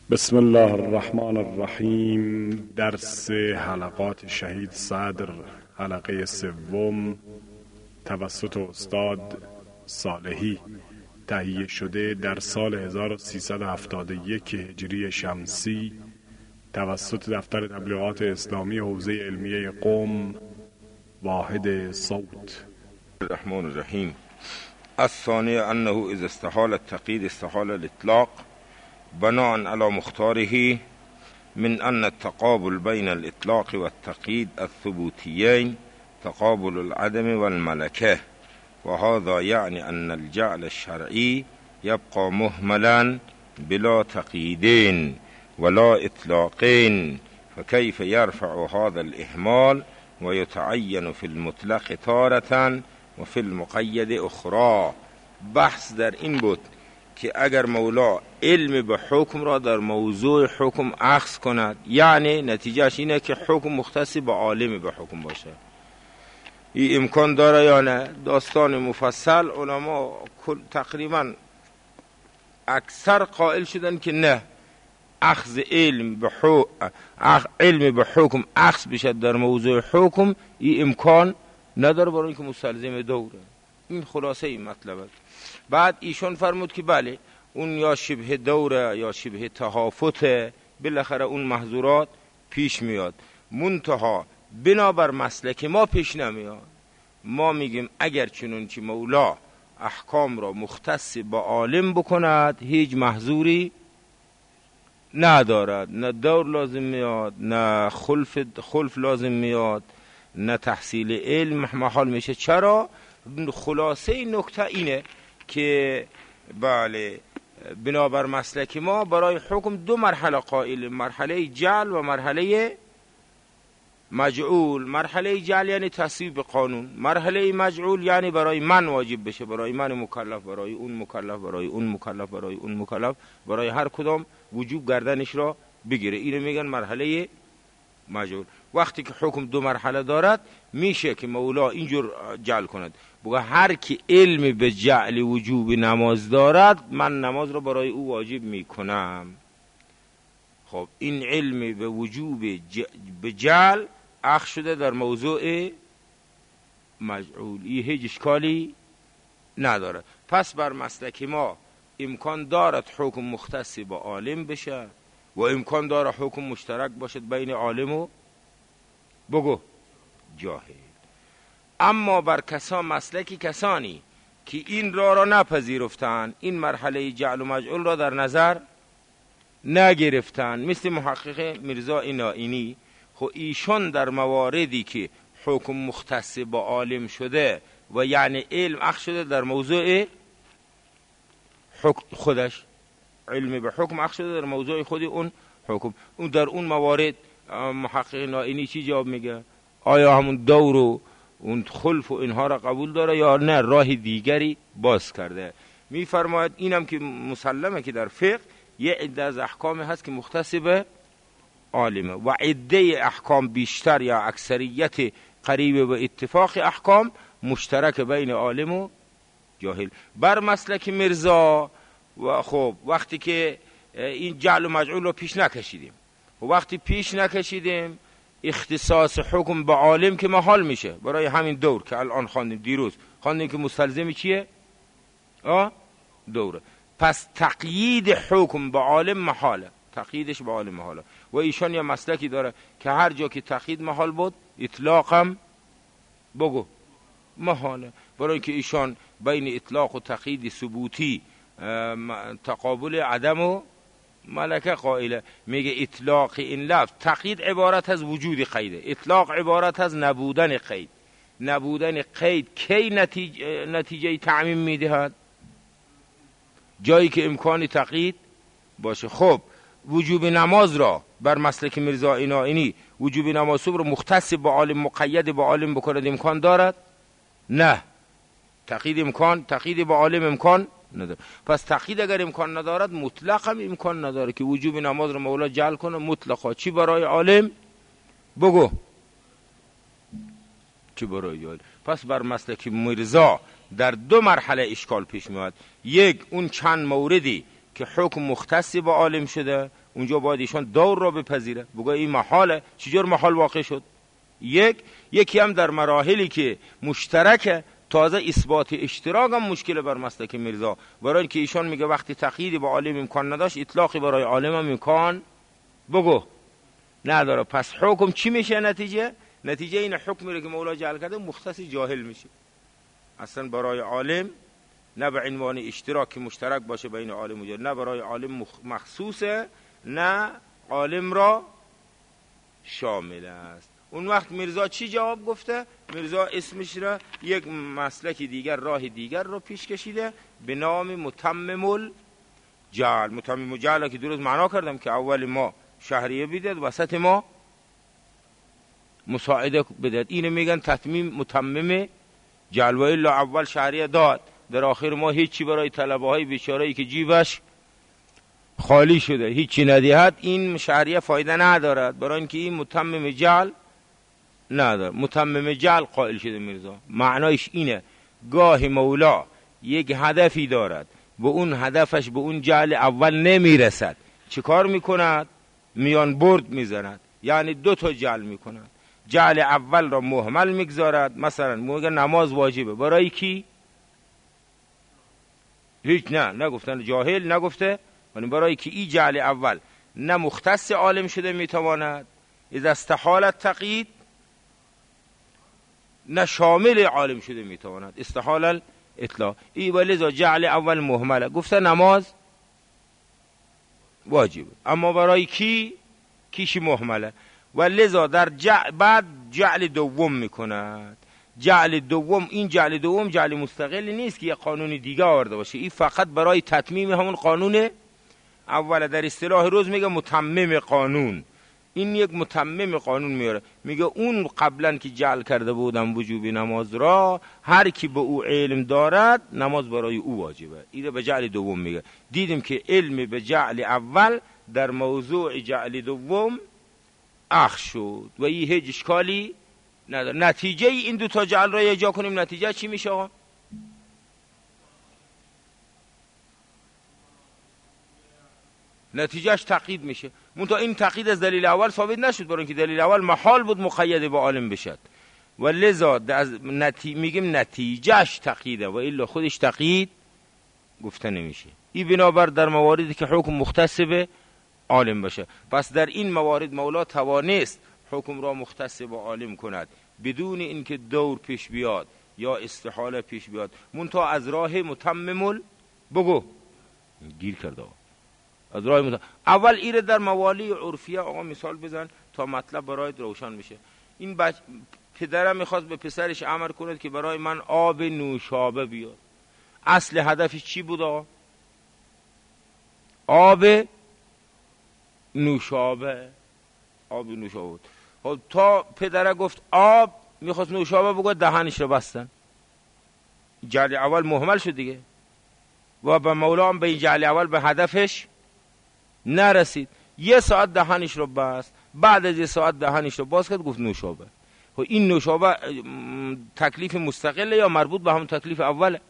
بسم الله الرحمن الرحیم. درس حلقات شهید صدر، حلقه سوم، توسط استاد صالحی، تهیه شده در سال 1371 هجری شمسی توسط دفتر تبلیغات اسلامی حوزه علمیه قم، واحد صوت. الرحمن الرحیم. الثانی انه اذا استحال التقیید استحال الاطلاق بناء على مختاره من أن التقابل بين الإطلاق والتقييد الثبوتيين تقابل العدم والملكة، وهذا يعني أن الجعل الشرعي يبقى مهملا بلا تقييدين ولا إطلاقين، فكيف يرفع هذا الإهمال ويتعين في المطلق تارة وفي المقيد أخرى. بحث در این بود که اگر مولا علم به حکم را در موضوع حکم اخذ کند، یعنی نتیجهش اینه که حکم مختص به عالم به حکم باشه، این امکان داره یا نه؟ داستان مفصل علما تقریبا اکثر قائل شدن که نه، اخذ علم به حکم اخذ بشد در موضوع حکم این امکان نداره، برای اینکه مستلزم دوره. این خلاصه این مطلب است. بعد ایشون فرمود که بله اون یا شبه دوره یا شبه تهافته، بالاخره اون محظورات پیش میاد، منتها بنابر مسلک ما پیش نمیاد. ما میگیم اگر چنانچه مولا احکام را مختص با عالم بکند هیچ محظوری ندارد، نه دور لازم میاد، نه خلف لازم میاد، نه تحصیل علم محال میشه. چرا؟ خلاصه این نکته اینه که بله بنابر مسلک ما برای حکم دو مرحله قائل، مرحله جعل و مرحله مجعول. مرحله جعل یعنی تصویب قانون، مرحله مجعول یعنی برای من واجب بشه، برای من مکلف، برای اون مکلف، برای اون مکلف، برای اون مکلف، برای هر کدام وجوب گردنش را بگیره. اینو میگن مرحله مجعول. وقتی که حکم دو مرحله دارد میشه که مولا اینجور جعل کند، بگه هر کی علم به جعل وجوب نماز دارد من نماز را برای او واجب میکنم. خب این علم به وجوب به جعل اخذ شده در موضوع مجعول، این هیچ اشکالی نداره. پس بر مسلک ما امکان دارد حکم مختص با عالم بشه و امکان داره حکم مشترک باشد بین عالم و بگو جاهل. اما بر مسلکی کسانی که این را نپذیرفتن، این مرحله جعل و مجعول را در نظر نگرفتن، مثل محقق میرزا نائینی، خب ایشون در مواردی که حکم مختص با عالم شده و یعنی علم اخذ شده در موضوع خودش، علم به حکم اخذ شده در موضوع خود اون حکم، اون در اون موارد محقق نائینی چی جواب میگه؟ آیا همون دور و اون خلف و اینها را قبول داره یا نه راه دیگری باز کرده؟ میفرماید اینم که مسلمه که در فقه یه عده از احکام هست که مختص به عالمه و عده احکام بیشتر یا اکثریت قریب به اتفاق احکام مشترک بین عالم و جاهل. بر مسلک مرزا و خب وقتی که این جعل و مجعول رو پیش نکشیدیم و وقتی پیش نکشیدیم اختصاص حکم به عالم که محال میشه، برای همین دور که الان خواندیم، دیروز خواندیم که مستلزم چیه؟ دوره. پس تقیید حکم به عالم محاله، تقییدش به عالم محاله. و ایشان یه مسلکی داره که هر جا که تقیید محال بود اطلاقم بگو محاله، برای اینکه ایشان بین اطلاق و تقیید ثبوتی تقابل عدم و ملکه قائله. میگه اطلاق این لفظ، تقیید عبارت از وجود قیده، اطلاق عبارت از نبودن قید. نبودن قید کی نتیجه تعمیم میدهد؟ جایی که امکان تقیید باشه. خب وجوب نماز را بر مسلک میرزا نائینی وجوب نماز صبح رو مختص با عالم، مقید با عالم بکند امکان دارد؟ نه، تقیید با عالم امکان نداره. پس تقیید اگر امکان ندارد مطلق هم امکان نداره که وجوب نماز رو مولا جعل کنه مطلقا. چی برای عالم؟ بگو چی برای عالم؟ پس بر مسلک میرزا در دو مرحله اشکال پیش میاد. یک، اون چند موردی که حکم مختص با عالم شده اونجا باید ایشان دور را بپذیره، بگه این محاله. چجور محال واقع شد؟ یکی هم در مراحلی که مشترکه، تازه اثبات اشتراک هم مشکل بر مسلک میرزا، برای اینکه ایشان میگه وقتی تقییدی با عالم امکان نداشت، اطلاقی برای عالم هم امکان بگو نداره. پس حکم چی میشه؟ نتیجه این حکمی رو که مولا جعل کرده مختص جاهل میشه. اصلا برای عالم نه به عنوان اشتراک مشترک باشه بین عالم و جاهل، نه برای عالم مخصوصه، نه عالم را شامل است. اون وقت میرزا چی جواب گفته؟ میرزا اسمش را یک مسلک دیگر، راه دیگر رو پیش کشیده به نام متمم الجعل. متمم الجعل که درست معنا کردم که اول ما شهریه بیدد، وسط ما مساعده بدد. اینو میگن تتمیم متمم جعل. و الا اول شهریه داد، در آخر ما هیچی برای طلبه های بیچاره‌ای که جیبش خالی شده هیچی ندهد، این شهریه فایده ندارد، برای اینکه این متمم جعل نداره. متمم جعل قائل شده میرزا. معنایش اینه گاهی مولا یک هدفی دارد، به اون هدفش به اون جعل اول نمیرسد، چه کار میکند؟ میان برد میزند، یعنی 2 تا جعل میکند. جعل اول را مهمل میگذارد، مثلا میگه نماز واجبه، برای کی؟ هیچ نگفتن، جاهل نگفته، ولی برای کی این جعل اول نه مختص عالم شده میتواند، اذا استحال التقیید، نه شامل عالم شده میتواند، استحال الاطلاق. ای ولذا جعل اول مهمله، گفته نماز واجبه، اما برای کیش مهمله. ولذا در بعد جعل دوم میکند. جعل دوم، این جعل دوم جعل مستقل نیست که یه قانون دیگه آورده باشه، این فقط برای تتمیم همون قانون اول. در اصطلاح روز میگه متمم قانون. این یک متمم قانون میاره، میگه اون قبلا که جعل کرده بودم وجوب نماز را، هر کی به او علم دارد نماز برای او واجبه. اینو به جعل دوم میگه. دیدیم که علم به جعل اول در موضوع جعل دوم اخذ شد و این هیچ اشکالی نداره. نتیجه این 2 تا جعل را یجا کنیم، نتیجه چی میشه آقا؟ نتیجهش تقیید میشه. منتها این تقیید از دلیل اول ثابت نشد، برای اینکه دلیل اول محال بود مقید با عالم بشد، و لذا میگیم نتیجهش تقییده، و الا خودش تقیید گفته نمیشه. این بنابر در مواردی که حکم مختص به عالم باشه. پس در این موارد مولا توانست حکم را مختص با عالم کند بدون اینکه دور پیش بیاد یا استحاله پیش بیاد، منتها از راه متمم بگو گیر کرده. از راه اول ایره در موالی عرفیه آقا مثال بزن تا مطلب برایت روشن میشه. این پدرم میخواست به پسرش امر کند که برای من آب نوشابه بیار. اصل هدفش چی بود آقا؟ آب نوشابه. آب نوشابه بود. خب تا پدره گفت آب، میخواست نوشابه بگو، دهنش رو بستن. جعل اول مهمل شد دیگه، و به مولا هم به این جعل اول به هدفش نرسید. 1 ساعت دهنش رو بست، بعد از 1 ساعت دهنش رو باز کرد گفت نوشابه. خب این نوشابه تکلیف مستقله یا مربوط به همون تکلیف اوله؟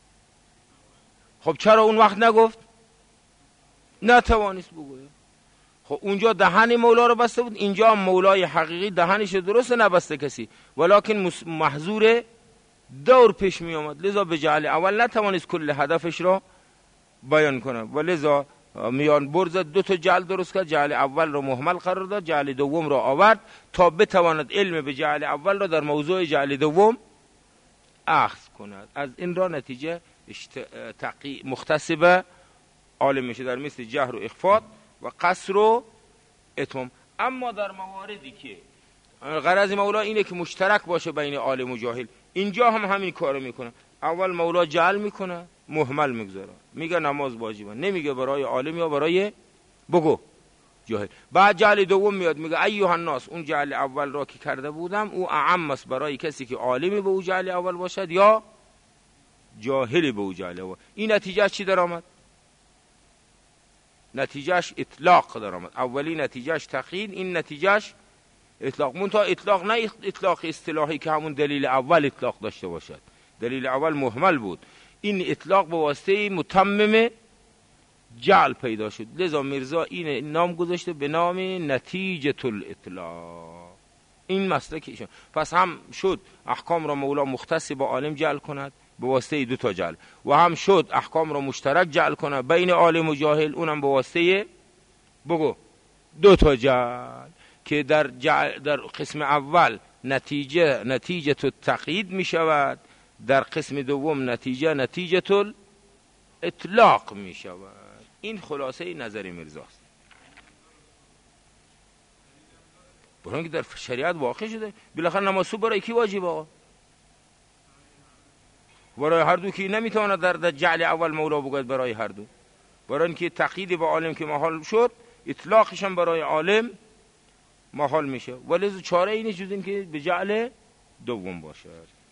خب چرا اون وقت نگفت؟ نتوانست بگوید. خب اونجا دهن مولا رو بسته بود، اینجا مولای حقیقی دهنش درست نبسته کسی، ولکن محظور دور پیش می آمد، لذا به جعل اول نتوانست کل هدفش را بیان کنه، ولذا میان برز 2 تا جعل درست کرد. جعل اول را مهمل قرار داد، جعل دوم را آورد تا بتواند علم به جعل اول را در موضوع جعل دوم اخذ کند. از این را نتیجه مختص به عالم میشه در مثل جهر و اخفاء و قصر و اتمام. اما در مواردی که غرض مولا اینه که مشترک باشه بین عالم و جاهل، اینجا هم همین کارو میکنه. اول مولا جعل میکنه، مهمل میگذاره، میگه نماز واجبه، نمیگه برای عالم یا برای بگو جاهل. بعد جعل دوم میاد میگه ایها الناس، اون جعل اول را که کرده بودم او اعم است برای کسی که عالمی به او جعل اول باشد یا جاهلی به او جعل اول. این نتیجه چی در آمد؟ نتیجهش اطلاق در آمد. اولی نتیجهش تقیید، این نتیجهش اطلاق. منتها اطلاق نه اطلاق اصطلاحی که همون دلیل اول اطلاق داشته باشد، دلیل اول مهمل بود. این اطلاق به واسطه متمم جعل پیدا شد. لذا میرزا این نام گذاشته به نام نتیجه الاطلاق. این مسلک ایشون. پس هم شد احکام را مولا مختص با عالم جعل کند به واسطه دو تا جعل، و هم شد احکام را مشترک جعل کند بین عالم و جاهل، اونم به واسطه بگو دو تا جعل، که در قسم اول نتیجه التقیید می شود، در قسم دوم نتیجه الاطلاق می شود. این خلاصه نظر میرزاست. برای که در شریعت واقع شده. بالاخره نماز صبح برای کی واجب آقا؟ برای هر دو، که نمیتواند در جعل اول مولا بگوید برای هر دو. برای اینکه تقیید با عالم که محال شد، اطلاقش هم برای عالم محال میشه، ولی چاره اینه جز این که به جعل دوم باشه.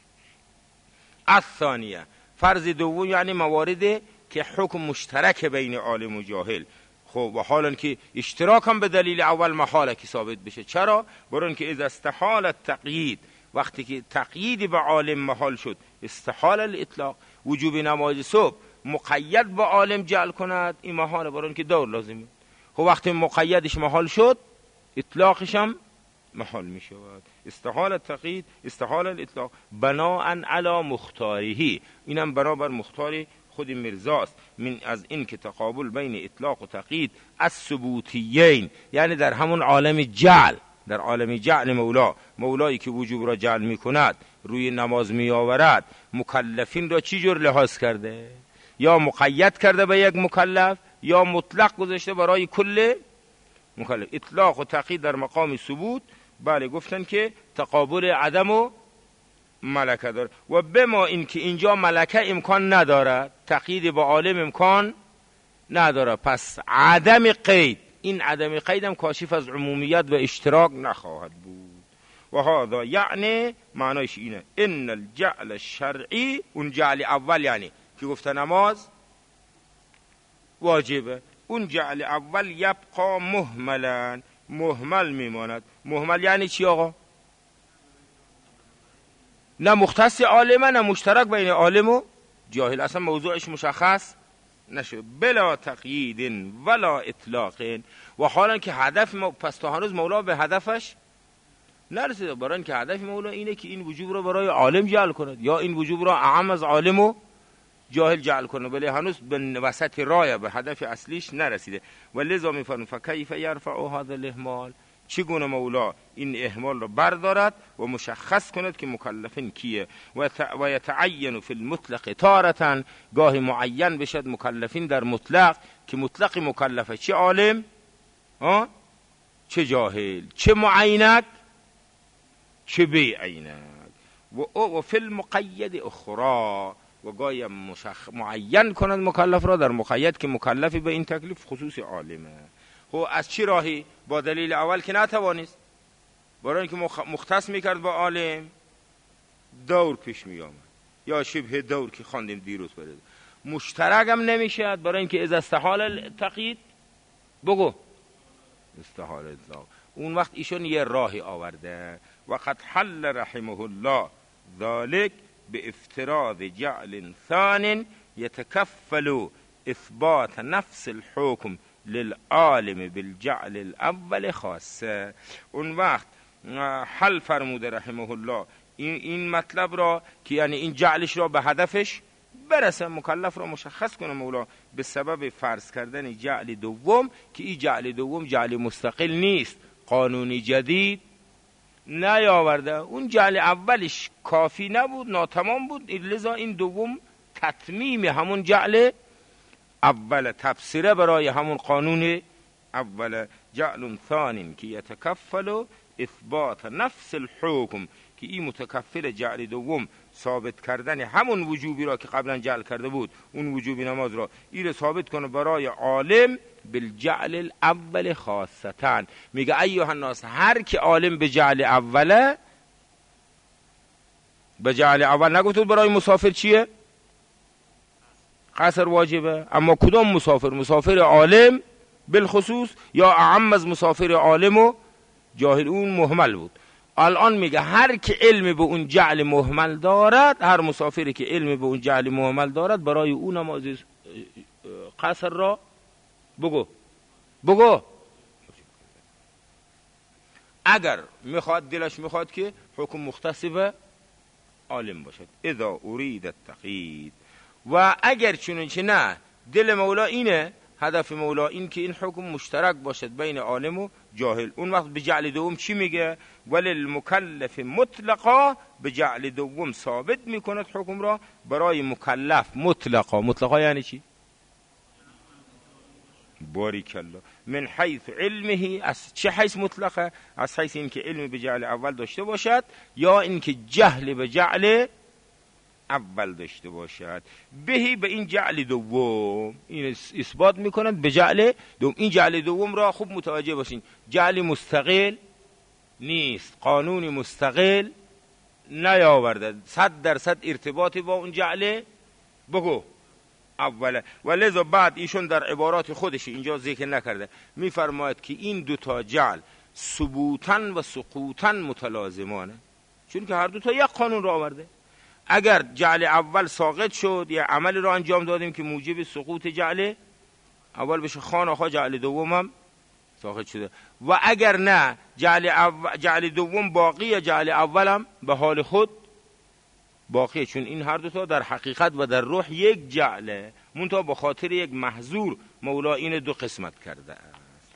الثانیه، فرض دوم یعنی مواردی که حکم مشترک بین عالم و جاهل. خب و حالا که اشتراک هم به دلیل اول محاله که ثابت بشه. چرا؟ برای اینکه اذا استحال التقیید، وقتی که تقییدی به عالم محال شد، استحال الاطلاق، وجوب نماز صبح مقید با عالم جعل کند، این محاله، برای اینکه دور لازمه. خب وقتی مقیدش محال شد، اطلاقش هم محال می شود. استحال التقیید، استحال الاطلاق، بناء علی مختاره، اینم برابر مختار خود میرزاست. من از این که تقابل بین اطلاق و تقیید از ثبوتیین، یعنی در همون عالم جعل، در عالم جعل مولایی که وجوب را جعل می کند، روی نماز می آورد، مکلفین را چی جور لحاظ کرده؟ یا مقید کرده به یک مکلف، یا مطلق گذاشته برای کل مکلف. اطلاق و تقیید در مقام ثبوت، بله گفتن که تقابل عدم و ملکه داره، و بما این که اینجا ملکه امکان نداره، تقیید با عالم امکان نداره، پس عدم قید، این عدم قید هم کاشف از عمومیت و اشتراک نخواهد بود. و هذا یعنی معنایش اینه ان الجعل الشرعی، اون جعل اول یعنی که گفته نماز واجبه، اون جعل اول یبقا مهملا، مهمل میماند. مهمل یعنی چی آقا؟ نه مختص عالمه نه مشترک بین عالم و جاهل، اصلا موضوعش مشخص نشد. بلا تقیید ولا اطلاق، و حالا که هدف پس تا هنوز مولا به هدفش نرسیده. برای اینکه هدف مولا اینه که این وجوب را برای عالم جعل کند، یا این وجوب را اعم از عالم و جاهل جعل کنه، ولی هنوز به وسط راه به هدف اصلیش نرسیده. و لذا میفرمون فکیف یرفع هذا الاهمال، چگونه مولا این اهمال را بردارد و مشخص کند که مکلفین کیه. و یتعین فی المطلق تارة، گاهی معین بشد مکلفین در مطلق، که مطلق مکلفه چه عالم چه جاهل، چه معینک چه بی عینک. و فی المقید اخرى، و گاهی معین کند مکلف را در مقید که مکلفی به این تکلیف خصوص عالمه. خب از چی راهی؟ با دلیل اول که نتوانست، برای اینکه مختص میکرد با عالم، دور پیش میآمد، یا شبه دور که خواندیم دیروز برده. مشترک هم نمیشد، برای اینکه از استحال التقیید بگو استحال اطلاق. اون وقت ایشون یه راهی آورده، وقد حل رحمه الله ذلك به افتراض جعل ثان يتكفل اثبات نفس الحكم للعالم بالجعل الاول خاصه. اون وقت حل فرموده رحمه الله این مطلب را که یعنی این جعلش را به هدفش برسه، مکلف را مشخص کنه مولا به سبب فرض کردن جعل دوم، که این جعل دوم جعل مستقل نیست، قانونی جدید نیاورده. اون جعل اولش کافی نبود، ناتمام بود، لذا این دوم تتمیم همون جعل اول، تفسیره برای همون قانون اول. جعل ثانی که یتکفل اثبات نفس الحکم، که این متکفل جعل دوم ثابت کردن همون وجوبی را که قبلا جعل کرده بود، اون وجوبی نماز را این ثابت کنه برای عالم بالجعل الاول خاصتاً. میگه ایها الناس، هر کی عالم به جعل اوله، به جعل اول نگفت برای مسافر چیه؟ قصر واجبه. اما کدام مسافر؟ مسافر عالم بالخصوص، یا اعم از مسافر عالم و جاهل، اون مهمل بود. الان میگه هر که علم به اون جعل مهمل دارد، هر مسافری که علم به اون جعل مهمل دارد، برای اون نماز قصر را بگو اگر میخواد دلش میخواد که حکم مختص به عالم باشد، اذا ارید التقیید. و اگر چنانچه نه، دل مولا اینه، هدف مولا این که این حکم مشترک باشد بین عالم و جاهل، اون وقت به جعل دوم چی میگه؟ وللمکلف مطلقا، به جعل دوم ثابت میکند حکم را برای مکلف مطلقا یعنی چی؟ باریکالله. من حیث علمه، از چه حیث مطلقه؟ از حیث این که علم به جعل اول داشته باشد یا این که جهل به جعل اول داشته باشد. بهی به این جعل دوم، این اثبات میکنند به جعل دوم. این جعل دوم را خوب متوجه باشین، جعل مستقل نیست، قانونی مستقل نیاورده، 100% ارتباطی با اون جعل اوله. و لذا بعد ایشون در عبارات خودش اینجا ذکر نکرده، میفرماید که این دوتا جعل ثبوتاً و سقوطاً متلازمانه، چون که هر دوتا یک قانون را آورده. اگر جعل اول ساقط شد، یا عملی را انجام دادیم که موجب سقوط جعل اول بشه، خانه جعل دوم هم ساقط شده. و اگر نه، جعل دوم باقی، جعل اول هم به حال خود باقیه، چون این هر دوتا در حقیقت و در روح یک جعله، منتها به خاطر یک محظور مولا این دو قسمت کرده است.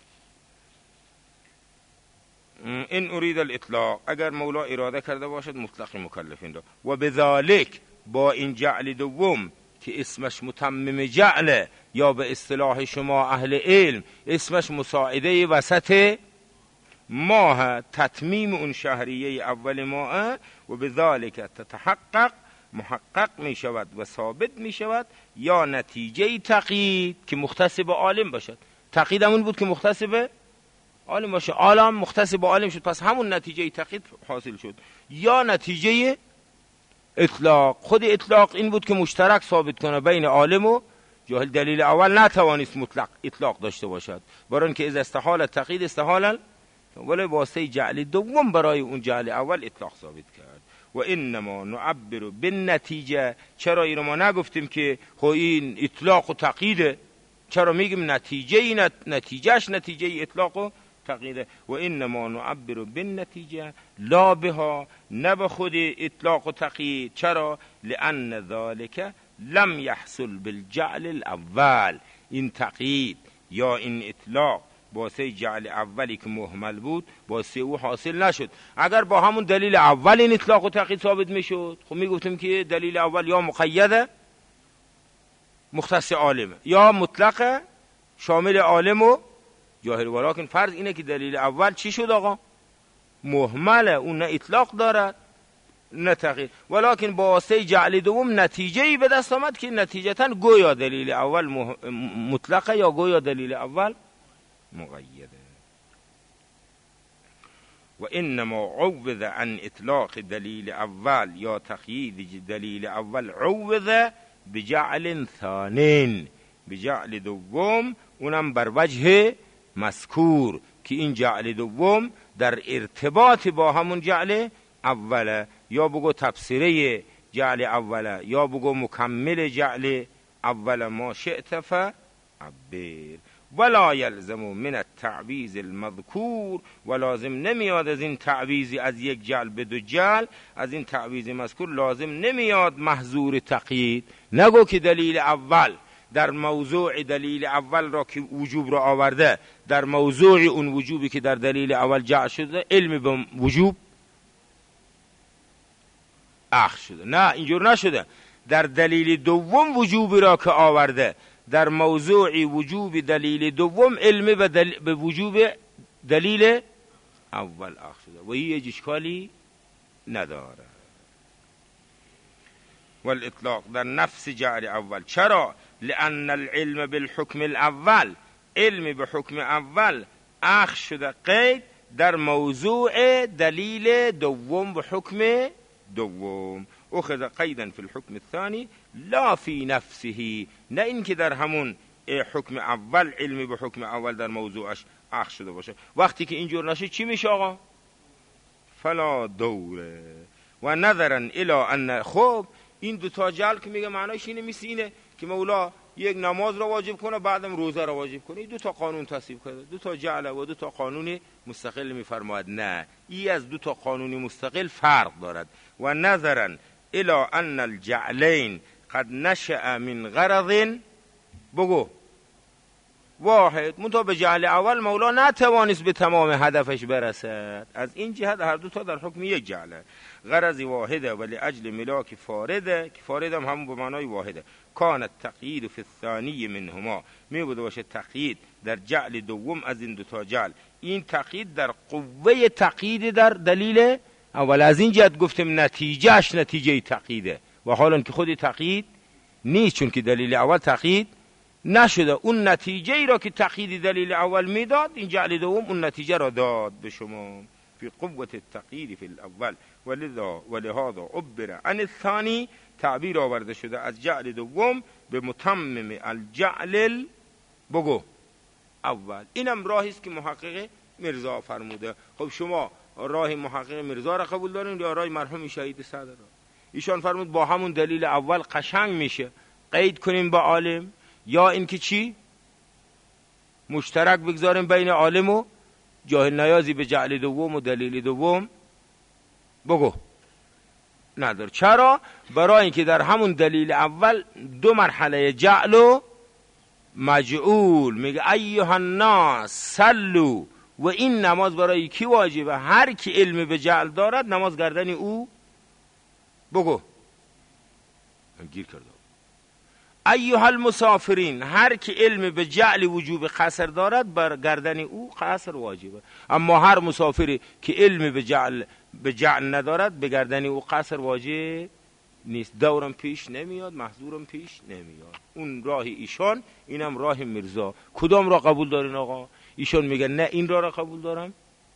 این ارید الاطلاق، اگر مولا اراده کرده باشد مطلق مکلفین را، و بذالک، با این جعل دوم که اسمش متمم جعله، یا به اصطلاح شما اهل علم اسمش مساعده وسط ماه، تتمیم اون شهریه اول ماه، و بذالک تتحقق، محقق می شود و ثابت می شود، یا نتیجه تقیید که مختص به عالم باشد. تقیید همون بود که مختص به عالم باشه، عالم مختص به عالم شد، پس همون نتیجه تقیید حاصل شد. یا نتیجه اطلاق، خود اطلاق این بود که مشترک ثابت کنه بین عالم و جاهل. دلیل اول نتوانست مطلق اطلاق داشته باشد، برای اینکه اذا استحال تقیید استحال، ولی واسطه جعل دوم برای اون جعل اول اطلاق ثابت کرد. و انما نعبر بالنتیجه، چرا اینو ما نگفتیم که خب این اطلاق و تقییده؟ چرا میگیم نتیجهش نتیجه اطلاق و تقییده؟ و انما نعبر بالنتیجه لا بها، نه به خود اطلاق و تقیید. چرا؟ لان ذلك لم يحصل بالجعل الاول، این تقیید یا این اطلاق واسه جعل اولی که مهمل بود واسه او حاصل نشد. اگر با همون دلیل اول این اطلاق و تقیید ثابت میشد، خب میگفتیم که دلیل اول یا مقیده مختص عالم، یا مطلق شامل عالم و جاهل. ولکن فرض اینه که دلیل اول چی شد آقا؟ مهمله، اون نه اطلاق دارد نه تقیید. ولکن با واسطه جعل دوم نتیجه‌ای به دست آمد که نتیجتاً گویا دلیل اول مطلقه یا گویا دلیل اول مقیده. و انما عوض عن اطلاق دلیل اول یا تقیید دلیل اول، عوض بجعل ثانین، بجعل دوم، اونم بر وجه مذکور که این جعل دوم در ارتباط با همون جعل اوله، یا بگو تفسیره جعل اوله، یا بگو مکمل جعل اول، ما شئت فعبر. ولا یلزم من التعویض المذکور، و لازم نمیاد از این تعویضی از یک جعل به دو جعل، از این تعویض مذکور لازم نمیاد محظور تقیید. نگو که دلیل اول در موضوع دلیل اول را که وجوب را آورده، در موضوع اون وجوبی که در دلیل اول جعل شده علم به وجوب اخذ شده. نه، اینجور نشده. در دلیل دوم وجوبی را که آورده، در موضوع وجوب دلیل دوم علم به وجوب دلیل اول اخذ شده و هیچ اشکالی نداره. والاطلاق در نفس جعل اول. چرا؟ لان العلم بالحکم الاول، علم به حکم اول اخذ شده قید در موضوع دلیل دوم و حکم دوم. اخذ قیدا فی الحکم الثانی لا فی نفسه، نه اینکه در همون حکم اول علم به حکم اول در موضوعش اخذ شده باشه. وقتی که اینجور نشه چی میشه آقا؟ فلا دوره. و نظرا الی ان، خب این دوتا جعل که میگه معنیش اینه، مثل اینه که مولا یک نماز را واجب کنه، بعدم روزه را واجب کنه. این دو تا قانون تصویب کرده، دو تا جعل و دو تا قانون مستقل میفرماید نه، این از دو تا قانون مستقل فرق دارد. و نظرا الى ان الجعلین قد نشأ من غرض بگو واحد، منتها به جعل اول مولا نتوانست به تمام هدفش برسد. از این جهت هر دو تا در حکم یک جعله، غرض واحده ولی اجل ملاک فارده، که فارده هم همون به معنای واحده. کان التقیید فی الثانی منهما، می بوده باشه تقیید در جعل دوم از این دو تا جعل. این تقیید در قوه تقیید در دلیل اول، از این جهت گفتم نتیجهش نتیجه تقییده، و حالا که خود تقیید نیست، چون که دلیل اول تقیید نشده. اون نتیجه ای را که تقیید دلیل اول میداد، این جعل دوم اون نتیجه را داد به شما. فی قوة التقیید فی الاول ولهذا عبر عن الثانی، تعبیر آورده شده از جعل دوم به متمم الجعل بگو اول. اینم راهی است که محقق مرزا فرموده. خب شما راه محقق مرزا را قبول دارین یا راه مرحوم شهید صدر را؟ ایشان فرمود با همون دلیل اول قشنگ میشه قید کنیم با عالم، یا اینکه چی مشترک بگذاریم بین عالم و جاهل، نیازی به جعل دوم و دلیل دوم بگو نداره. چرا؟ برای اینکه در همون دلیل اول دو مرحله جعل و مجعول میگه ایها الناس صلوا، و این نماز برای کی واجبه؟ هر کی علم به جعل دارد نماز گردن او بگو گیر کرده. ایها المسافرین، هر کی علم به جعل وجوب قصر دارد بر گردن او قصر واجبه. اما هر مسافری که علم به جعل ندارد به گردن او قصر واجب نیست. دورم پیش نمیاد، محظورم پیش نمیاد. اون راه ایشان، اینم راه مرزا. کدام را قبول دارین آقا؟ ایشان میگن نه این را قبول دارم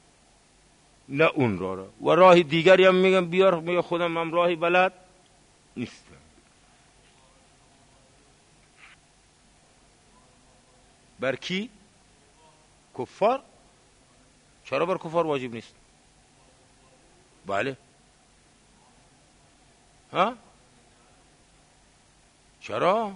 نه اون را، و راه دیگری هم میگن بیار، میگه خودم هم راهی بلد نیست. بر کی؟ کفار. چرا بر کفار واجب نیست؟ بله. ها؟ چرا؟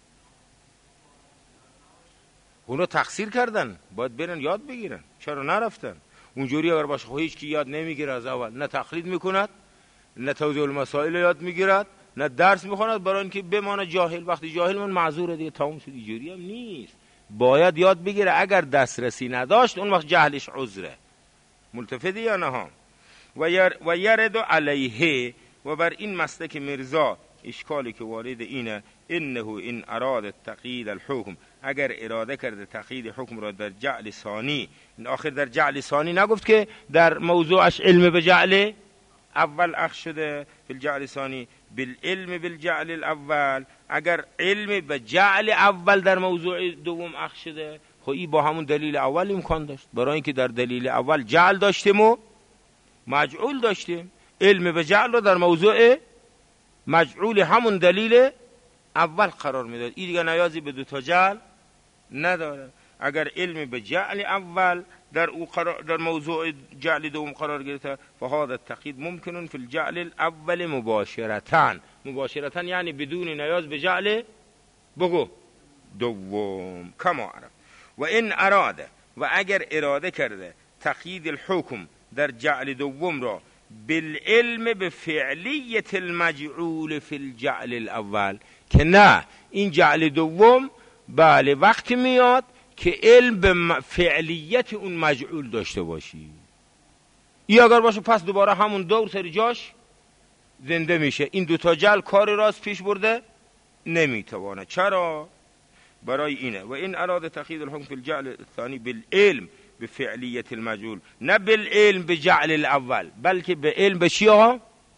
اونا تقصیر کردن، باید برن یاد بگیرن. چرا نرفتن؟ اونجوری اگر باشه خب هیچ کی یاد نمیگیره از اول، نه تقلید میکند، نه توضیح المسائل یاد میگیرد، نه درس میخواند، برای اینکه بمانه جاهل. وقتی جاهل من معذوره دیگه، تمام شد. اینجوری هم نیست، باید یاد بگیره. اگر دسترسی نداشت اون وقت جهلش عذره. ملتفتی یا نه ها؟ و یرد علیه، و بر این مسلک مرزا اشکالی که وارد اینه، انه ان اراد تقیید الحکم، اگر اراده کرده تقیید حکم را در جعل ثانی، آخر در جعل ثانی نگفت که در موضوعش علم به جعل اول اخذ شده، فی الجعل ثانی بالعلم بالجعل الاول، اگر علم به جعل اول در موضوع دوم اخذ شده، خب این با همون دلیل اول امکان داشت، برای اینکه در دلیل اول جعل داشتیم و مجعول داشتیم، علم به جعل رو در موضوع مجعول همون دلیل اول قرار میداد. این دیگه نیازی به دو تا جعل نداره. اگر علم به جعل اول در موضوع جعل دوم قرار گرفته، فهذا التقیید ممکن فی الجعل الاول مباشرتاً یعنی بدون نیاز به جعل بگو دوم. کما عرف. و این اراده، و اگر اراده کرده تقیید الحکم در جعل دوم را بالعلم به فعلیت المجعول فی الجعل الاول، که نه این جعل دوم بله وقتی میاد که علم به فعلیت اون مجعول داشته باشی. ای اگر باشه پس دوباره همون دور سر جاش زنده میشه. این دوتا جعل کار راست پیش برده نمیتوانه. چرا؟ برای اینه و این اراده تقیید الحکم فی الجعل الثانی بالعلم به فعلیت المجعول، نه بالعلم به جعل الاول، بلکه به علم به چی ها؟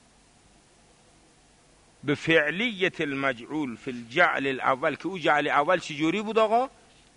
به فعلیت المجعول فی الجعل الاول، که او جعل اول چجوری بود آقا؟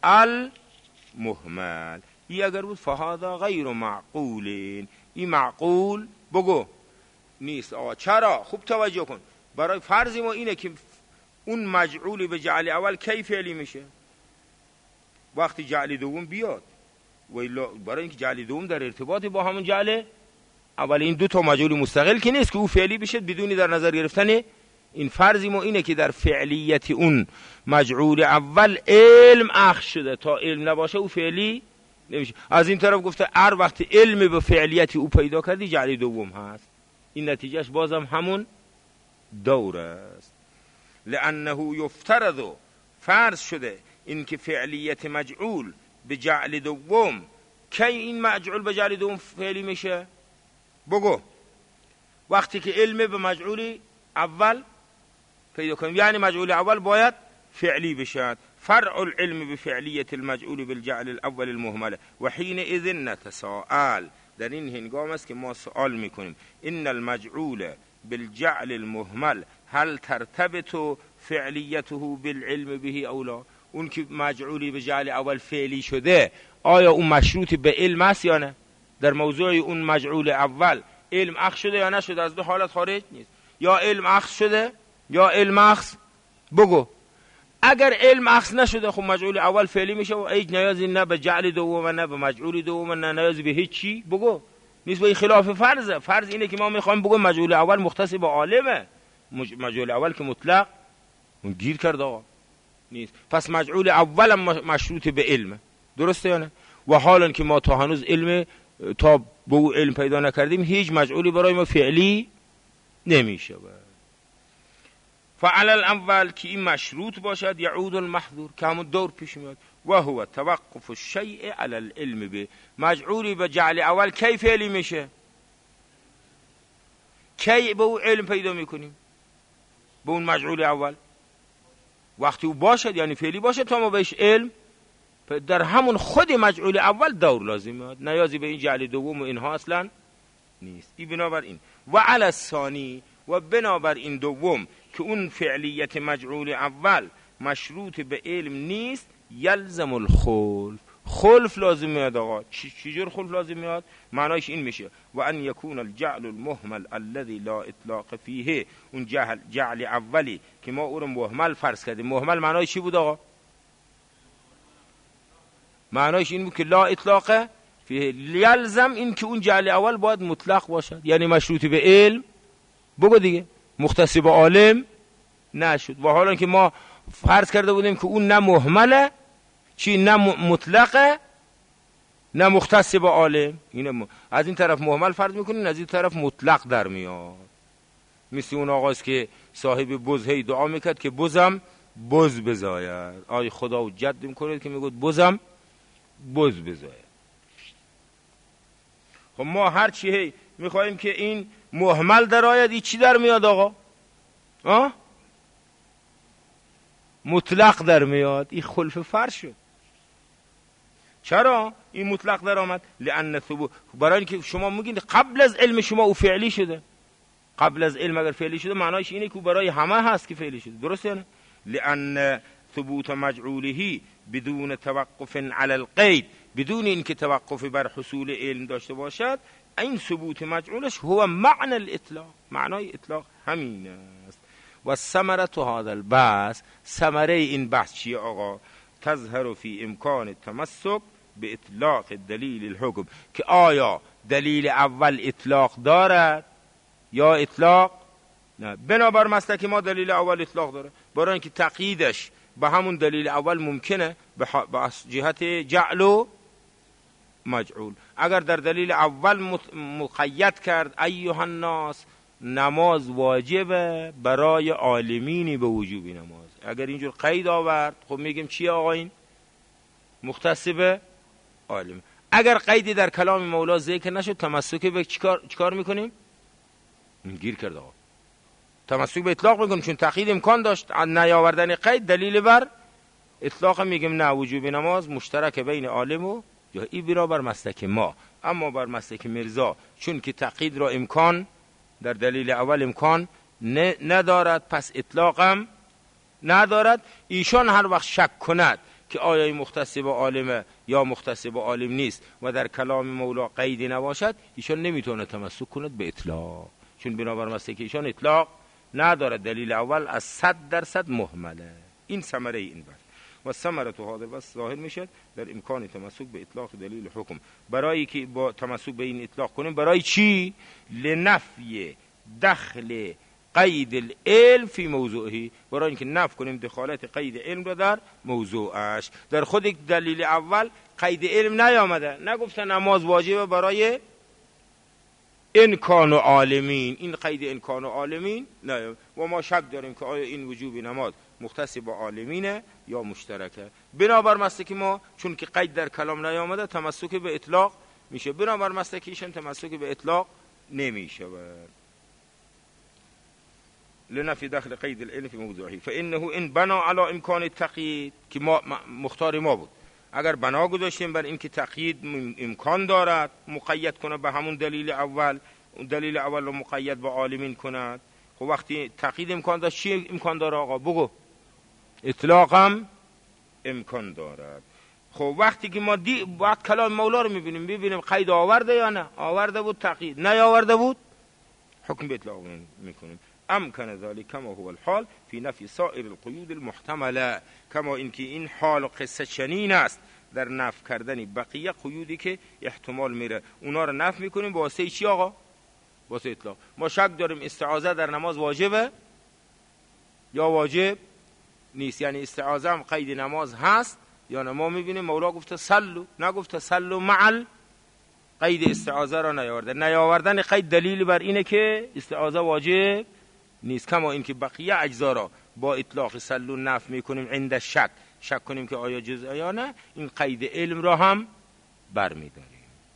المهمل. ای اگر بود فهذا غیر معقول، این معقول بگو نیست آقا. چرا؟ خوب توجه کن. برای فرض ما اینه که اون مجعول به جعل اول کی فعلی میشه؟ وقتی جعل دوم بیاد. برای اینکه جعل دوم در ارتباط با همون جعل اول، این دو تا مجعول مستقل که نیست که او فعلی بشه بدونی در نظر گرفتن این فرضی ما اینه که در فعلیت اون مجعول اول علم اخذ شده، تا علم نباشه او فعلی نمیشه. از این طرف گفته هر وقت علم به فعلیت او پیدا کردی جعل دوم هست. این نتیجهش بازم همون دور است. لانه یفترض، فرض شده این که فعلیت مجعول به جعل دوم، کی این مجعول به جعل دوم فعلی میشه؟ بگو. وقتی که علم به مجعول اول پیدا کنیم، یعنی مجعول اول باید فعلی بشد. فرع العلم بفعلیت المجعول بالجعل الاول المهمله و حین اذن نتساءل، در این هنگام است که ما سوال میکنیم ان المجعول بالجعل المهمل هل ترتبط فعلیته بالعلم به او لا؟ اون که مجعولی به جعل اول فعلی شده آیا اون مشروط به علم است یا نه؟ در موضوع اون مجعول اول علم اخذ شده یا نشده؟ از دو حالت خارج نیست، یا علم اخذ شده یا علم اخذ. بگو. اگر علم اخذ نشده خب مجعول اول فعلی میشه و هیچ نیازی نه به جعل دوم نه به مجعول دوم نه نیازی به هیچ چی. بگو. نیست. به خلاف فرضه. فرض اینه که ما میخوایم بگم مجعول اول مختص به عالمه، مجعول اول که مطلق اون گیر کرد آقا نیست. پس مجعول اول مشروط به علم، درسته یا نه؟ و حالا که ما تا هنوز علم، تا به او علم پیدا نکردیم، هیچ مجعولی برای ما فعلی نمیشه. فعل الاول که این مشروط باشد یعود المحظور، که همون دور پیش میاد، و هو توقف الشیء علی العلم به. مجعولی به جعل اول کی فعلی میشه؟ کی به او علم پیدا میکنیم؟ به اون مجعول اول وقتی او باشد، یعنی فعلی باشد تا ما بهش علم. در همون خود مجعول اول دور لازم میاد، نیازی به این جعل دوم و اینها اصلا نیست. این بنابر این و علی الثانی، و بنابر این دوم که اون فعلیت مجعول اول مشروط به علم نیست، یلزم الخلف، خلف لازم میاد. آقا چجور خلف لازم میاد؟ معنایش این میشه و ان یکون الجعل المهمل الذي لا اطلاق فیه، اون جعل اولی که ما او رو مهمل فرض کردیم. مهمل معنایش چی بود آقا؟ معنایش این بود که لا اطلاق فیه، یلزم این که اون جعل اول باید مطلق باشد، یعنی مشروط به علم. بگو دیگه. مختص به عالم نشد. و حالا که ما فرض کرده بودیم که اون نه مهمله، چی نه مطلقه، نه مختص به عالم. اینه از این طرف مهمل فرض میکنین، از این طرف مطلق در میاد. مثل اون آقاست که صاحب بز هی دعا میکرد که بزم بز بزاید. آی خدا و جد میکنه که میگود بزم بز بزاید. خب ما هر چی هی میخوایم که این مهمل در آید، این چی در میاد آقا؟ مطلق در میاد. این خلف فرض شد. چرا این مطلق در آمد؟ لأن ثبوت، برای اینکه شما میگین قبل از علم شما او فعلی شده. قبل از علم اگر فعلی شده معنایش اینه که برای همه هست که فعلی شده، درسته نه؟ لأن ثبوت مجعوله بدون توقف علی القید، بدون اینکه توقف بر حصول علم داشته باشد، این ثبوت مجعولش هو معنی الاطلاق، معنای اطلاق همین است. و ثمره هذا البحث، ثمره این بحث چیه آقا؟ تظهر فی امکان التمسک به اطلاق دلیل الحکم، که آیا دلیل اول اطلاق دارد یا اطلاق نه. بنابر مسلک ما دلیل اول اطلاق داره، برای اینکه تقییدش به همون دلیل اول ممکنه به جهت جعل و مجعول. اگر در دلیل اول مقید کرد ایها الناس نماز واجبه برای عالمینی به وجوب نماز، اگر اینجور قید آورد خب میگیم چیه آقا؟ این مختص به عالم. اگر قیدی در کلام مولا ذکر نشد، تمسک به چیکار میکنیم؟ گیر کرد آقا. تمسک به اطلاق میکنیم، چون تقیید امکان داشت نیاوردن قید دلیل بر اطلاق، میگیم نه وجوب نماز مشترک بین عالم و یا این برا بر مسلک ما. اما بر مسلک مرزا چون که تقیید را امکان در دلیل اول امکان ندارد، پس اطلاقم ندارد. ایشان هر وقت شک کند که آیا مختص به عالمه یا مختص به عالم نیست و در کلام مولا قیدی نباشد، ایشان نمیتونه تمسک کند به اطلاق، چون بنابر مسلک ایشان اطلاق ندارد، دلیل اول از 100% مهمله. این ثمره این بحث. و ثمره هذا بس ظاهر میشد در امکان تمسک به اطلاق دلیل حکم، برای که با تمسک به این اطلاق کنیم برای چی؟ لنفی دخل قید العلم فی موضوعه، برای اینکه نفی کنیم دخالت قید علم رو در موضوعش. در خود دلیل اول قید علم نیامده، نگفته نماز واجبه برای ان کانوا عالمین، این قید ان کانوا عالمین نه. و ما شک داریم که آیا این وجوب نماز مختص با عالمینه یا مشترکه. بنابر مسلک ما چون که قید در کلام نیامده تمسک به اطلاق میشه، بنابر مسلک ایشان تمسک به اطلاق نمیشه. لنفی داخل قید العلم فی موضوعه فانه ان بنا علی امکان التقیید، که ما مختار ما بود، اگر بنا گذاشتیم بر اینکه تقیید امکان دارد مقید کنه به همون دلیل اول، اون دلیل اول رو مقید با عالمین کند، خب وقتی تقیید امکان داشت چی امکان داره آقا بگو؟ اطلاق هم امکان دارد. خب وقتی که ما بعد کلام مولا رو ببینیم قید آورده یا نه، آورده بود تقیید، نه آورده بود حکم به اطلاق میکنیم. امکن ذلك کما هو الحال فی نفی سائر القیود المحتمله، کما اینکه این حال و قصه چنین است در نفی کردن بقیه قیودی که احتمال میره، اونا رو نفی میکنیم با واسطه چی آقا؟ واسطه اطلاق. ما شک داریم استعاذه در نماز واجبه یا واجب نیست، یعنی استعاذه هم قید نماز هست یا نه. ما میبینیم مولا گفته صلو، نگفته صلو مع قید استعاذه را نیاورده. نیاوردن قید دلیل بر اینه که استعاذه واجب نیست، کما اینکه بقیه اجزا را با اطلاق صلو نفی میکنیم عند شک کنیم که آیا جزء یا نه، این قید علم را هم برمیداریم.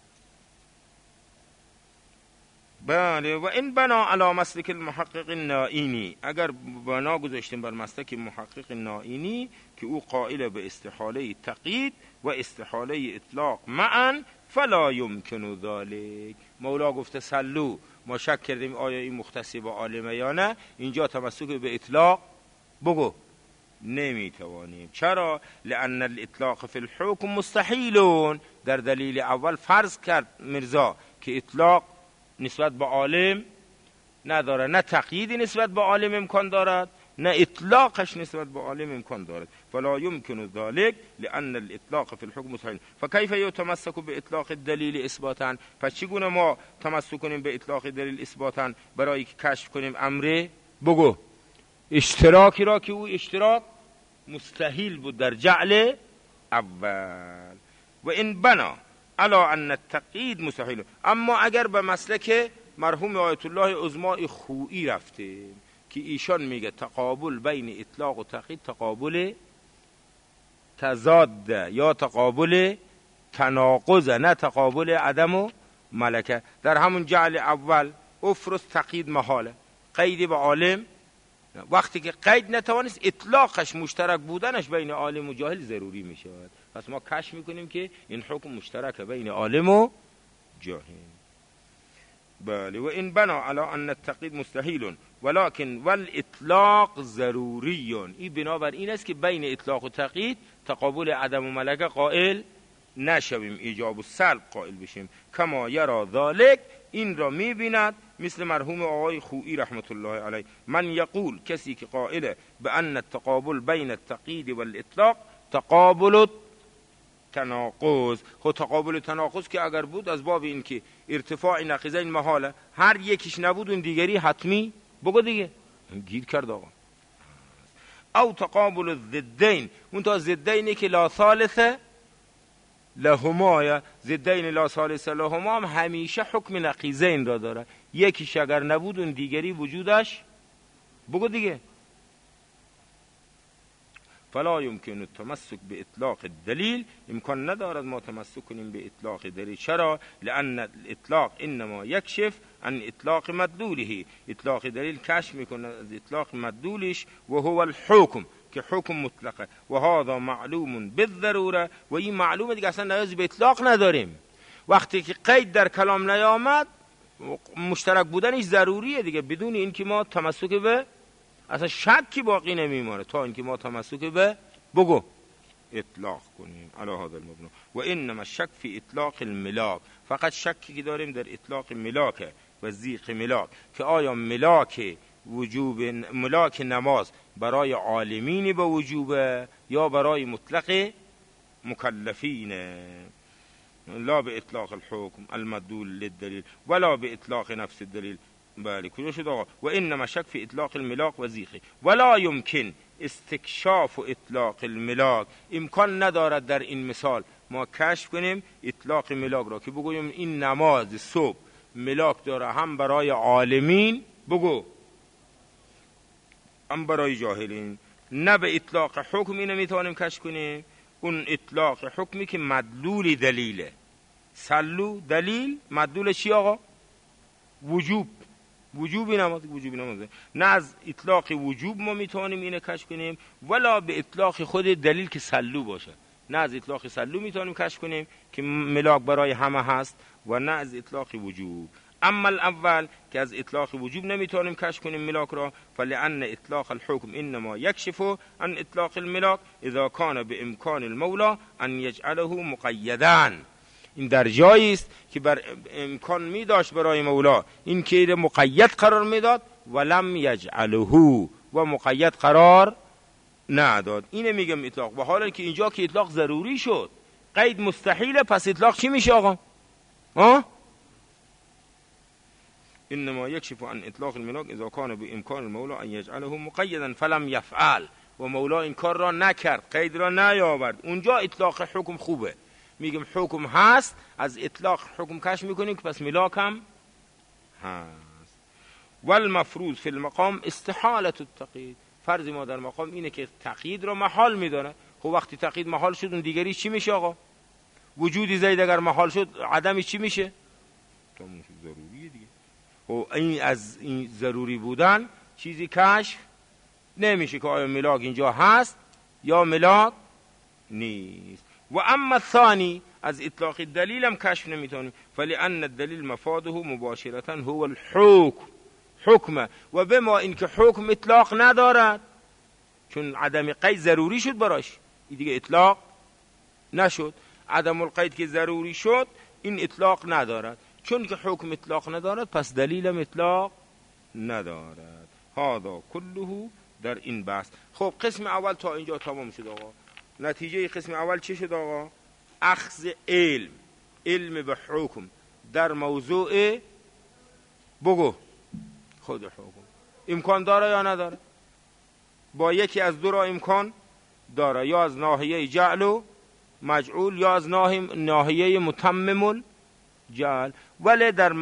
بله. و این بنا علی مسلک المحقق النائینی، اگر بنا گذاشتیم بر مسلک محقق نائینی که او قائل به استحاله تقیید و استحاله اطلاق معا فلا یمکن ذلک. مولا گفته صلو، ما شک کردیم آیا این مختص با عالمه یا نه، اینجا تمسک به اطلاق بگو نمیتوانیم. چرا؟ لان الاطلاق فی الحکم مستحیلون. در دلیل اول فرض کرد مرزا که اطلاق نسبت به عالم نداره، نه تقییدی نسبت به عالم امکان دارد، نه اطلاقش نسبت به عالم امکان دارد. فلا يمكن ذلك لان الاطلاق في الحكم مستحيل. فكيف يتمسك باطلاق الدلیل اثباتا؟ پس چگونه ما تمسک کنیم به اطلاق دلیل اثباتا برای که کشف کنیم امر بگو اشتراکی را که او اشتراک مستحیل بود در جعل اول. و این بنا علی ان التقیید مستحیل. اما اگر به مسلک مرحوم آیت الله عظما خویی رفتیم که ایشان میگه تقابل بین اطلاق و تقیید تقابل تضاد یا تقابل تناقض، نه تقابل عدم و ملکه. در همون جعل اول افرض تقیید محاله، قیدی به عالم، وقتی که قید نتوانست اطلاقش مشترک بودنش بین عالم و جاهل ضروری میشه. پس ما کشف میکنیم که این حکم مشترک بین عالم و جاهل. بله. و این بنا علی ان التقیید مستحیل ولكن والاطلاق ضروری. این بنابر این است که بین اطلاق و تقیید تقابل عدم و ملکه قائل نشویم، ایجاب و سلب قائل بشیم. کما یرا ذلک، این را میبیند مثل مرحوم آقای خویی رحمت الله علیه. من یقول، کسی که قائل به ان التقابل بین التقیید و الاطلاق تقابل تناقض. خود تقابل تناقض که اگر بود از باب این که ارتفاع نقیضین محاله، هر یکیش نبود اون دیگری حتمی بگو دیگه گیر کرد آقا. او تقابل الضدین، اون تا ضدینی که لا ثالث لهما، یا ضدین لا ثالث لهما هم همیشه حکم نقیضین را داره، یکیش اگر نبود اون دیگری وجودش بگو دیگه. فلا يمكن التمسك باطلاق الدلیل، امکان ندارد ما تمسک کنیم به اطلاق دلیل. چرا؟ لان الاطلاق انما یکشف عن اطلاق مدلوله، اطلاق دلیل کشف میکنه از اطلاق مدلولش و هو الحکم، که حکم مطلقه. و هذا معلوم بالضروره، و این معلومه دیگه، اصلا نیاز به اطلاق نداریم. وقتی که قید در کلام نیامد مشترک بودنش ضروریه دیگه، بدون این که ما تمسک به اصلا شکی باقی نمیمونه تا اینکه ما تمسک به بگو اطلاق کنیم علی هذا المبنا. و انما الشک فی اطلاق الملاک، فقط شکی که داریم در اطلاق ملاک و زیق ملاک، که آیا ملاک وجوب ملاک نماز برای عالمین به وجوبه یا برای مطلق مکلفین. لا به اطلاق الحکم المدلول للدلیل ولا به اطلاق نفس الدلیل. بله کجا شد آقا؟ و انما شک فی اطلاق الملاک و زیخه ولا یمکن استکشاف و اطلاق الملاک. امکان ندارد در این مثال ما کشف کنیم اطلاق ملاک را که بگوییم این نماز صبح ملاک داره، هم برای عالمین بگو هم برای جاهلین. نه به اطلاق حکمی نمیتوانیم کشف کنیم، اون اطلاق حکمی که مدلول دلیله. سلو دلیل مدلول چی آقا؟ وجوبی نمازه. نه از اطلاق وجوب ما میتوانیم اینه کشف کنیم ولا به اطلاق خود دلیل که سلو باشه. نه از اطلاق سلو میتوانیم کشف کنیم که ملاک برای همه هست و نه از اطلاق وجوب. اما الاول که از اطلاق وجوب نمیتوانیم کشف کنیم ملاک را، فلان اطلاق الحكم انما يكشف عن اطلاق الملاک اذا كان بامکان المولى ان يجعله مقیدا. این در جایی است که بر امکان می داشت برای مولا این که مقید قرار میداد ولم یجعله و مقید قرار نداد. اینه میگم اطلاق. و حالا که اینجا که اطلاق ضروری شد، قید مستحیله، پس اطلاق چی میشه آقا؟ انما یکشف عن اطلاق الملاک اذا کان بامکان المولا ان یجعله مقیدا فلم یفعل. و مولا این کار را نکرد، قید را نیاورد. اونجا اطلاق حکم خوبه، میگم حکم هست، از اطلاق حکم کشف میکنیم که پس ملاک هم هست. والمفروض فی المقام استحالت التقیید. فرض ما در مقام اینه که تقیید را محال میدانه. خب وقتی تقیید محال شد اون دیگری چی میشه آقا؟ وجودی زید اگر محال شد عدمی چی میشه؟ ضروریه دیگه. خب این از این ضروری بودن چیزی کشف نمیشه که آیا ملاک اینجا هست یا ملاک نیست. و اما الثانی از اطلاق دلیل هم کشف نمیتونیم، فلان الدلیل مفاده مباشرتا هو الحکم و بما اینکه حکم اطلاق ندارد، چون عدم قید ضروری شد براش، این دیگه اطلاق نشد. عدم القید که ضروری شد این اطلاق ندارد، چون که حکم اطلاق ندارد پس دلیل هم اطلاق ندارد. هذا كله در این بحث. خب قسم اول تا اینجا تمام شد آقا. نتیجه قسم اول چی شد آقا؟ اخذ علم به حکم در موضوع بگو خود حکم امکان داره یا نداره؟ با یکی از دو را امکان داره، یا از ناحیه جعل و مجعول یا از ناحیه متمم الجعل. ولی در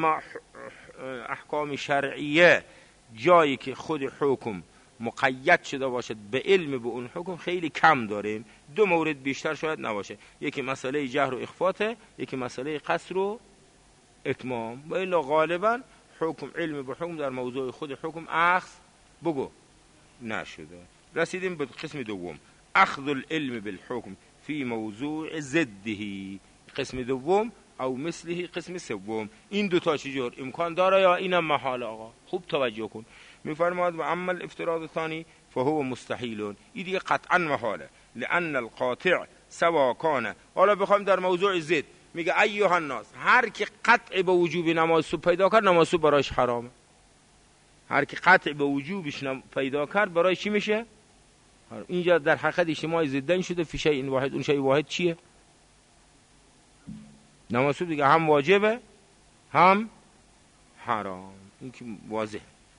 احکام شرعیه جایی که خود حکم مقید شده باشد به علم به اون حکم خیلی کم داریم. دو مورد بیشتر شاید نباشه، یکی مسئله جهر و اخفاته، یکی مسئله قصر و اتمام. و الا غالبا حکم علم به حکم در موضوع خود حکم اخذ بگو نشده. رسیدیم به قسم دوم، اخذ العلم بالحکم فی موضوع ضده. قسم دوم او مثله قسم سوم. این دوتا چجور امکان داره یا اینم محال آقا؟ خوب توجه کن. میفرماد و اما الافتراض الثانی فهو مستحیل. این دیگه قطعا محاله، لان القاطع سوا کان. حالا بخوایم در موضوع ضد، میگه ایها الناس، هر کی قطع به وجوب نماز صبح پیدا کرد نماز صبح برایش حرامه. هر کی قطع به وجوبش پیدا کرد برای چی میشه؟ اینجا در حقیقت اجتماع ضدن شده فی شیء واحد. اون شیء واحد چیه؟ نماز صبح دیگه هم واجبه هم حرام. این که واضح.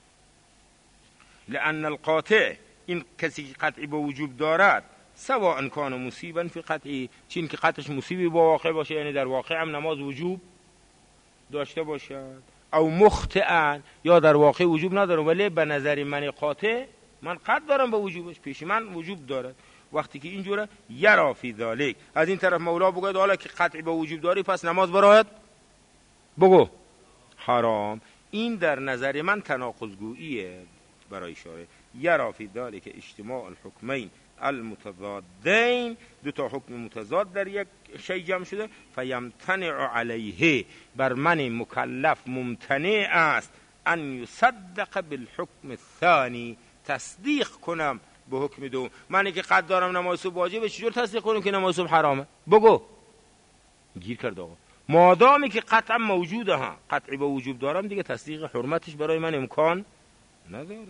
لأن القاطع، این کسی که قطعی به وجوب دارد، سواء کان مصیبا فی قطعی، چین که قطعش مصیبی با واقع باشه، یعنی در واقع هم نماز وجوب داشته باشد، او مخطئا، یا در واقع وجوب نداره ولی به نظر من قاطع من قطع دارم به وجوبش، پیش من وجوب دارد. وقتی که اینجوره یرا فی ذلک، از این طرف مولا بگوید حالا که قطعی به وجوب داری پس نماز برایت بگو حرام. این در نظر من تناقض‌گوییه برای اشاره. یرا فی ذلک اجتماع الحکمین المتضادین، دو تا حکم متضاد در یک شی جمع شده، فیمتنع علیه، بر من مکلف ممتنع است ان یصدق بالحکم الثانی، تصدیق کنم به حکم دوم. منی که قد دارم نماز صبح واجبه، چجور تصدیق کنم که نماز صبح حرامه؟ بگو. گیر کرد آقا. مادامی که قطعا موجوده، ها قطعی به وجوب دارم، دیگه تصدیق حرمتش برای من امکان نداره.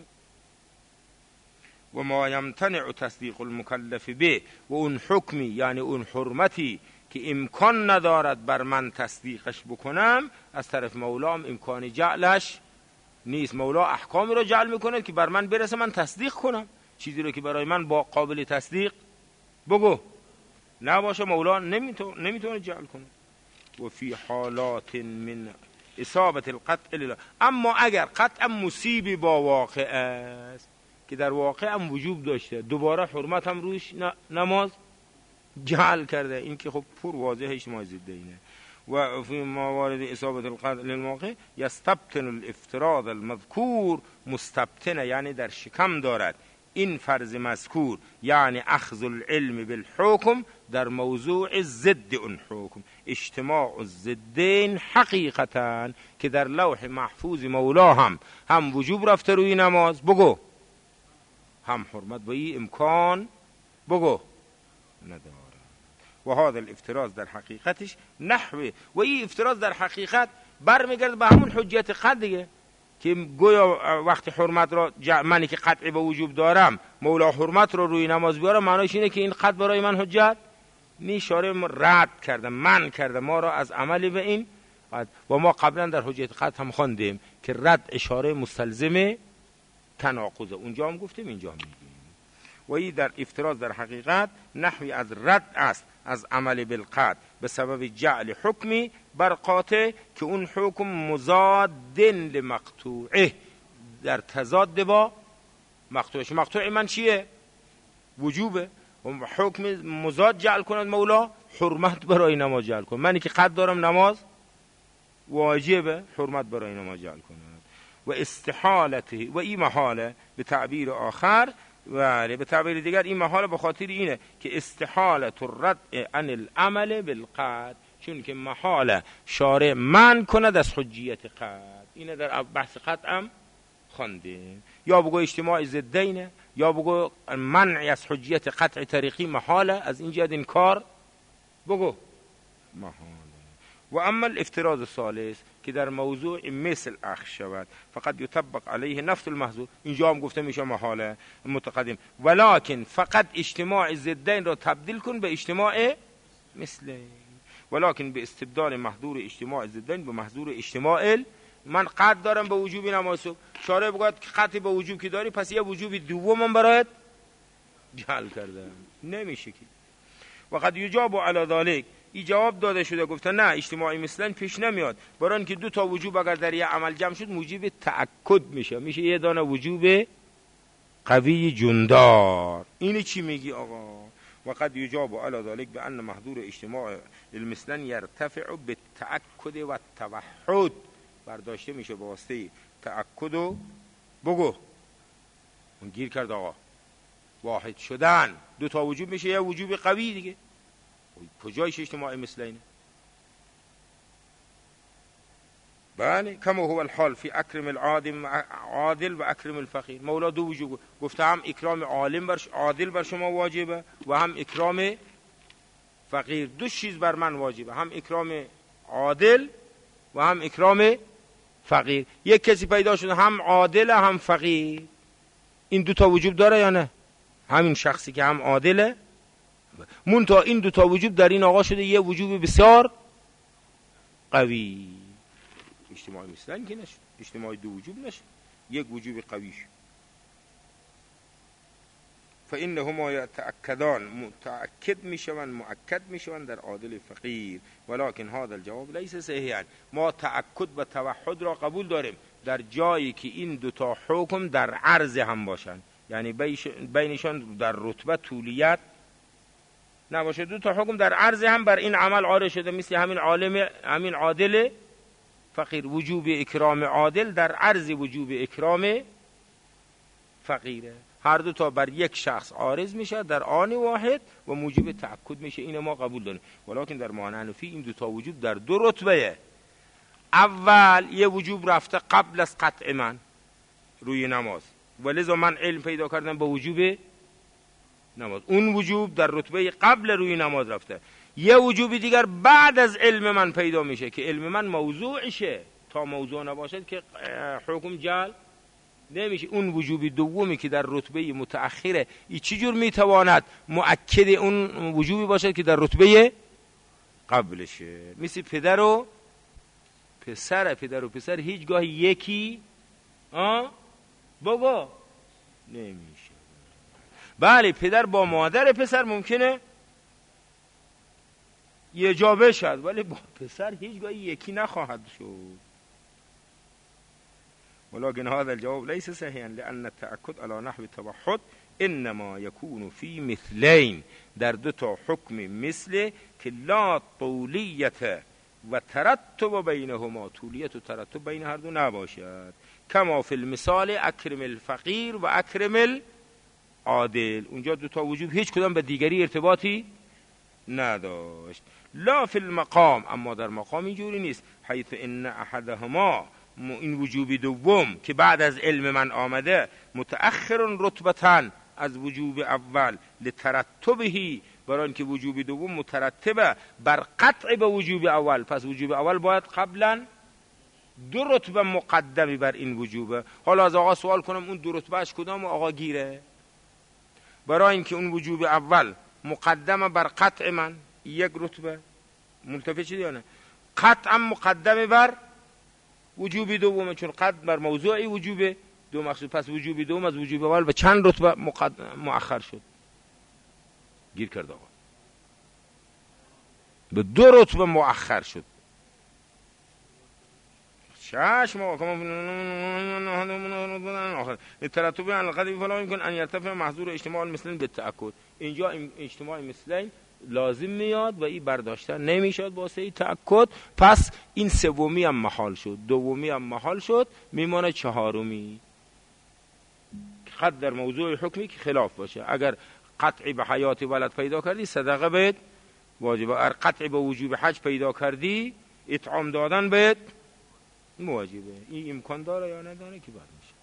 و ما یمتنع تصدیق المکلف به، و اون حکمی یعنی اون حرمتی که امکان ندارد بر من تصدیقش بکنم، از طرف مولام امکان جعلش نیست. مولا احکامی را جعل میکنه که بر من برسه من تصدیق کنم، چیزی رو که برای من با قابل تصدیق بگو نباشه مولا نمیتونه جعل کنه. و فی حالات من اصابت القطع لله، اما اگر قطع مصیبی با واقع است که در واقع هم وجوب داشته، دوباره حرمت هم روش نماز جعل کرده، این که خب پر واضحه اجتماع ضدینه. و فی موارد اصابت القطع للواقع یستبطن الافتراض المذکور مستبطنه، یعنی در شکم دارد این فرض مذکور، یعنی اخذ العلم بالحکم در موضوع ضد اون حکم، اجتماع الضدین حقیقتا که در لوح محفوظ مولا هم وجوب رفته روی نماز بگو، هم حرمت به این امکان بگو نداره. و هذا الافتراض در حقیقتش نحوه، و این افتراض در حقیقت برمیگرده به همون حجت قطع دیگه، که گویا وقتی حرمت را منی که قطعی به وجوب دارم مولا حرمت رو روی نماز بیارم، معنیش اینه که این قطع برای من حجت نیست، شارع رد کرده، من کرده ما را از عملی به این قطع. و ما قبلا در حجت قطع هم خواندیم که رد اشاره مستلزم تناقضه، اونجا هم گفتیم اینجا هم میگیم. و این در افتراض در حقیقت نحوی از رد است از عمل بالقطع به سبب جعل حکمی بر قاطع که اون حکم مضاد لمقطوعه، در تضاد با مقطوعش. مقطوع من چیه؟ وجوبه. و حکم مضاد جعل کند مولا، حرمت برای نماز جعل کند. منی که قد دارم نماز واجبه، حرمت برای نماز جعل کند. و استحالته، و این محاله به تعبیر آخر، و به تعبیر دیگر این محاله به خاطر اینه که استحالت الرد عن العمل بالقطع، چون که محاله شارع من کند از حجیت قطع. اینه در بحث قطع هم خواندیم، یا بگو اجتماع ضدینه، یا بگو منع از حجیت قطع طریقی محاله، از این جهت انکار بگو محاله. و اما الافتراض الثالث که در موضوع مثل اخذ شود فقط یطبق علیه نفس المحظور، اینجا هم گفته میشه محاله متقدم، ولکن فقط اجتماع ضدین را تبدیل کن به اجتماع مثلین، ولکن به استبدال محظور اجتماع ضدین به محظور اجتماع من قد دارم به وجوب نماز، شارع بگوید که قطع به وجوب که داری، پس یه وجوب دوم برایت جعل کرده، نمیشه که. وقد یجاب علی ذلک، این جواب داده شده، گفته نه اجتماعی مثلا پیش نمیاد، برای اینکه دو تا وجوب اگر در یه عمل جمع شد موجب تأکد میشه یه دانه وجوب قوی جوندار. اینی چی میگی آقا؟ وقد یجاب علی ذلک بان محظور اجتماع المثلن یرتفع بالتأکد و التوحد، برداشته میشه به واسطه تأکد و بگو اون گیر کرد آقا واحد شدن، دو تا وجوب میشه یه وجوب قوی دیگه. کجایش اجتماع مثلینه؟ بله کما هو الحال فی اکرم العادل و اکرم الفقیر. مولا دو وجوب گفته، هم اکرام عادل بر شما واجبه و هم اکرام فقیر. دو چیز بر من واجبه، هم اکرام عادل و هم اکرام فقیر. یک کسی پیدا شده هم عادل هم فقیر، این دو تا وجوب داره یا نه؟ همین شخصی که هم عادله منتها این دو تا وجوب در این آقا شده یه وجوب بسیار قوی. اجتماعی مثلا که نشد، اجتماعی دو وجوب نشد، یک وجوب قوی شد. فإنهما يتأكدان، متأكد میشوند، مؤکد میشوند در عادل فقیر. ولكن هذا الجواب ليس صحیحا، ما تأکد و توحد را قبول داریم در جایی که این دو تا حکم در عرض هم باشند، یعنی بینشان در رتبه طولیت نباشه. دو تا حکم در عرض هم بر این عمل عارض شده، مثل همین عادل فقیر. وجوب اکرام عادل در عرض وجوب اکرام فقیره، هر دو تا بر یک شخص عارض میشه در آن واحد و موجب تأکد میشه. اینو ما قبول داریم. ولکن در معنی حنفی این دو تا وجوب در دو رتبه. اول یه وجوب رفته قبل از قطع من روی نماز، ولذا من علم پیدا کردم با وجوب نماز، اون وجوب در رتبه قبل روی نماز رفته. یه وجوب دیگر بعد از علم من پیدا میشه که علم من موضوعشه، تا موضوع نباشد که حکم جعل نمیشه. اون وجوب دومی که در رتبه متأخره، ای چی جور میتواند مؤکد اون وجوبی باشد که در رتبه قبلشه؟ مثل پدر و پسر هیچگاه یکی بابا نمیشه. بله پدر با مادر پسر ممکنه یه جا بشد، ولی با پسر هیچگاهی یکی نخواهد شد. ولكن هذا الجواب ليس صحيحا لأن التأكد على نحو التوحد انما يكون في مثلين، در دو تا حکم مثل که لا طولیت و ترتب بینهما، طولیت و ترتب بین هر دو نباشد. کما فی المثال اکرم الفقیر و اکرم العادل، اونجا دو تا وجوب هیچ کدام به دیگری ارتباطی نداشت. لا فی المقام، اما در مقام اینجوری نیست. حیث ان احدهما، این وجوب دوم که بعد از علم من آمده، متأخر رتبتاً از وجوب اول لترتبه، برای اینکه وجوب دوم مترتبه بر قطع به وجوب اول، پس وجوب اول باید قبلا دو رتبه مقدمی بر این وجوبه. حالا از آقا سوال کنم اون دو رتبهش کدام آقا گیره؟ برای اینکه اون وجوب اول مقدمه بر قطع من یک رتبه، ملتفت شدی یا نه؟ قطعا مقدمه بر وجوب دومه، چون قطع بر موضوعی وجوب دو مقصود، پس وجوب دوم از وجوب اول به چند رتبه مؤخر شد؟ گیر کرد آقا، به دو رتبه مؤخر شد. شش آخر ترتب عن القدیم فلا يمكن ان يرتفع محظور اجتماع المثلين بالتأكد. اینجا اجتماع مثلین لازم میاد و این برداشتن نمیشد واسه تأکد، پس این سومی هم محال شد، دومی هم محال شد، میمونه چهارمی. قد در موضوع حکمی که خلاف باشه، اگر قطعی به حیات ولد پیدا کردی صدقه بهت واجبه، اگر قطعی به وجوب حج پیدا کردی اطعام دادن بهت واجبه. این امکان داره یا نداره که بعد میشه.